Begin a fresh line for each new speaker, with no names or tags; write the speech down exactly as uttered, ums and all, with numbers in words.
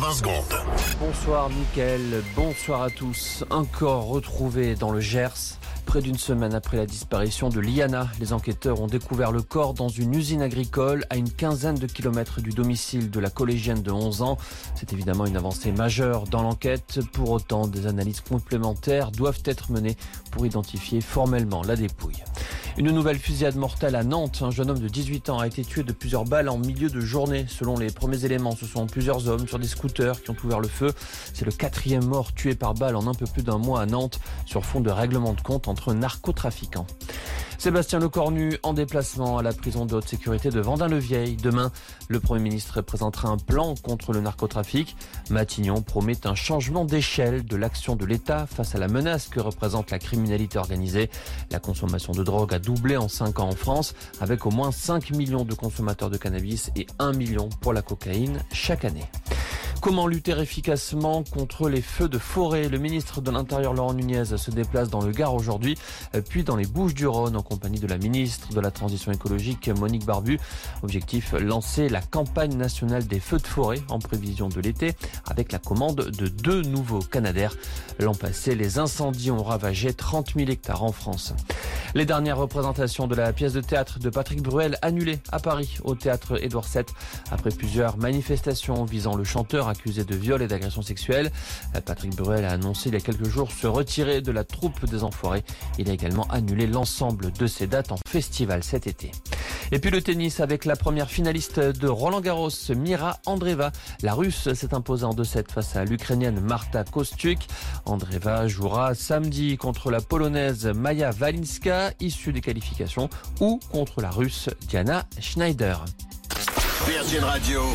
vingt secondes.
Bonsoir Mickaël, bonsoir à tous. Un corps retrouvé dans le Gers. Près d'une semaine après la disparition de Liana, les enquêteurs ont découvert le corps dans une usine agricole à une quinzaine de kilomètres du domicile de la collégienne de onze ans. C'est évidemment une avancée majeure dans l'enquête. Pour autant, des analyses complémentaires doivent être menées pour identifier formellement la dépouille. Une nouvelle fusillade mortelle à Nantes. Un jeune homme de dix-huit ans a été tué de plusieurs balles en milieu de journée. Selon les premiers éléments, ce sont plusieurs hommes sur des scooters qui ont ouvert le feu. C'est le quatrième mort tué par balle en un peu plus d'un mois à Nantes sur fond de règlement de compte entre narcotrafiquants. Sébastien Lecornu en déplacement à la prison de haute sécurité de Vendin-le-Vieil. Demain, le Premier ministre présentera un plan contre le narcotrafic. Matignon promet un changement d'échelle de l'action de l'État face à la menace que représente la criminalité organisée. La consommation de drogue a doublé en cinq ans en France, avec au moins cinq millions de consommateurs de cannabis et un million pour la cocaïne chaque année. Comment lutter efficacement contre les feux de forêt? Le ministre de l'Intérieur Laurent Nunez se déplace dans le Gard aujourd'hui, puis dans les Bouches-du-Rhône en compagnie de la ministre de la Transition écologique Monique Barbu. Objectif, lancer la campagne nationale des feux de forêt en prévision de l'été avec la commande de deux nouveaux Canadair. L'an passé, les incendies ont ravagé trente mille hectares en France. Les dernières représentations de la pièce de théâtre de Patrick Bruel annulées à Paris au théâtre Édouard sept après plusieurs manifestations visant le chanteur accusé de viol et d'agression sexuelle. Patrick Bruel a annoncé il y a quelques jours se retirer de la troupe des Enfoirés. Il a également annulé l'ensemble de ses dates en festival cet été. Et puis le tennis avec la première finaliste de Roland-Garros, Mira Andreeva. La Russe s'est imposée en deux sept face à l'Ukrainienne Marta Kostyuk. Andreeva jouera samedi contre la Polonaise Maja Walinska, issue des qualifications, ou contre la Russe Diana Schneider.
Virgin Radio.